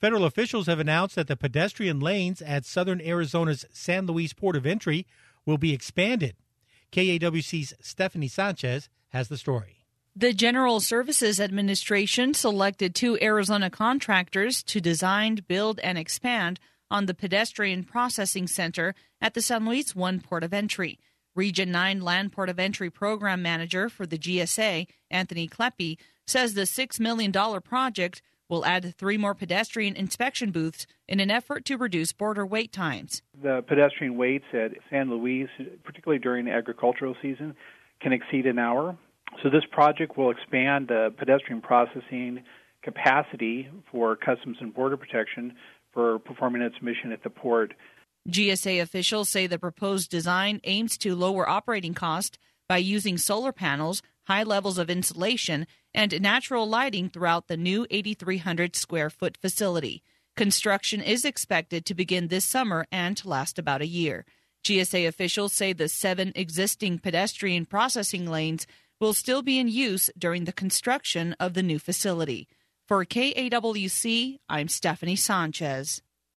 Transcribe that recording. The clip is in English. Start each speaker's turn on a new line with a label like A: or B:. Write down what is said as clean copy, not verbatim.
A: Federal officials have announced that the pedestrian lanes at southern Arizona's San Luis Port of Entry will be expanded. KAWC's Stephanie Sanchez has the story.
B: The General Services Administration selected 2 Arizona contractors to design, build, and expand on the pedestrian processing center at the San Luis 1 Port of Entry. Region 9 Land Port of Entry Program Manager for the GSA, Anthony Kleppe, says the $6 million project will add 3 more pedestrian inspection booths in an effort to reduce border wait times.
C: The pedestrian waits at San Luis, particularly during the agricultural season, can exceed an hour. So this project will expand the pedestrian processing capacity for Customs and Border Protection for performing its mission at the port.
B: GSA officials say the proposed design aims to lower operating costs by using solar panels, high levels of insulation, and natural lighting throughout the new 8,300-square-foot facility. Construction is expected to begin this summer and to last about a year. GSA officials say the 7 existing pedestrian processing lanes will still be in use during the construction of the new facility. For KAWC, I'm Stephanie Sanchez.